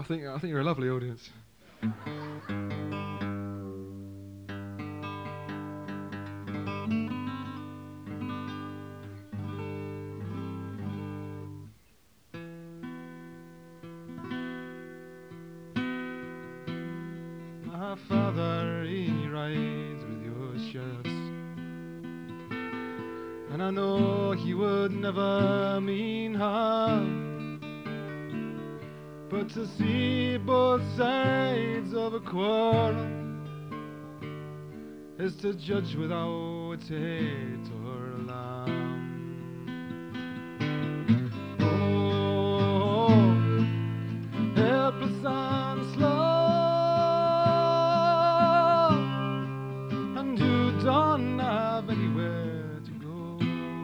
think you're a lovely audience. My father, he rides with your sheriffs, and I know he would never mean harm, but to see both sides of a quarrel is to judge without hate or alarm. Oh, helpless and slow, and you don't have anywhere to go.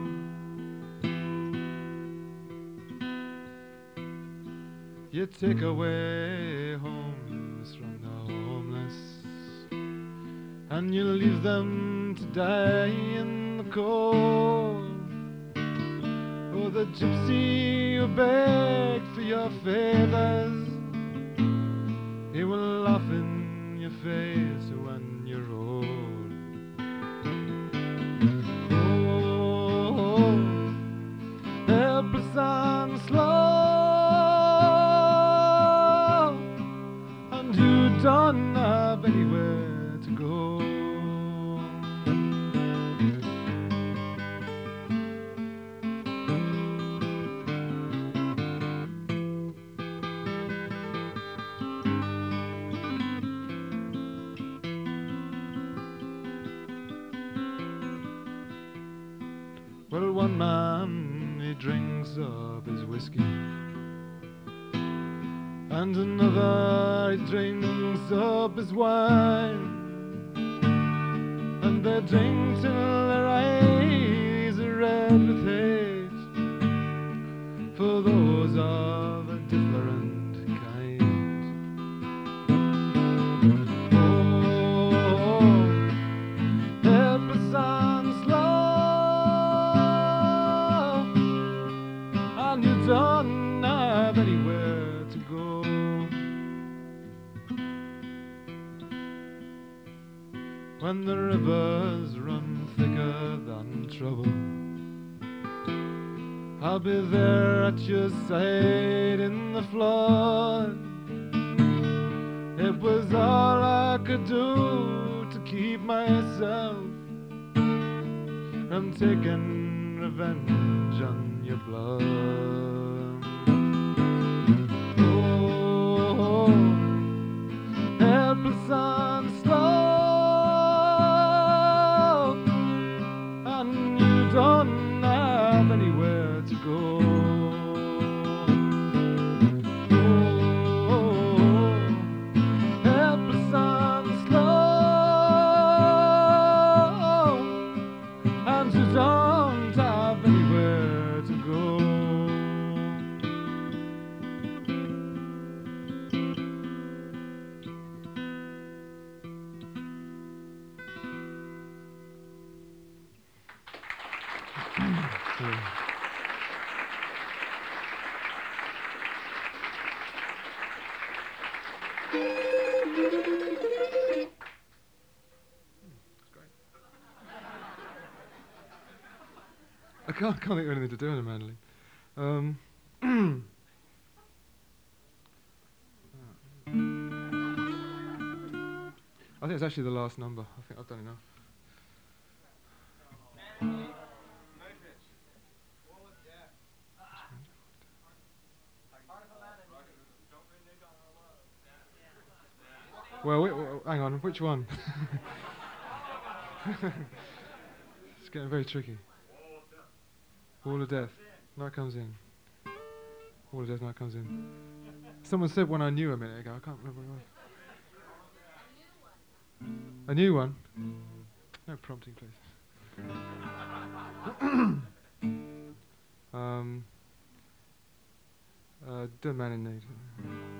You take away homes from the homeless, and you leave them to die in the cold. Oh, the gypsy who begged for your favors, he will laugh in your face when you're old. Oh, helpless and slow, and you don't have anywhere to go. Well, one man, he drinks up his whiskey, and another, he drinks up his wine, and they drink till their eyes are red with hate for those of a different kind. Oh, helpless and slow, and you don't have anywhere to go. When the rivers run thicker than trouble, I'll be there at your side in the flood. It was all I could do to keep myself from taking revenge on your blood. Oh, helpless and slow, and you don't have anywhere to go. Oh, helpless and slow, and you don't have anywhere to go. I can't think of anything to do in a mandolin. I think it's actually the last number. I think I've done enough. Well, hang on, which one? It's getting very tricky. Wall of Death. Night Comes In. Wall of Death, Night Comes In. Someone said one I knew a minute ago. I can't remember what it was. A new one? No prompting, please. Dead Man in Need.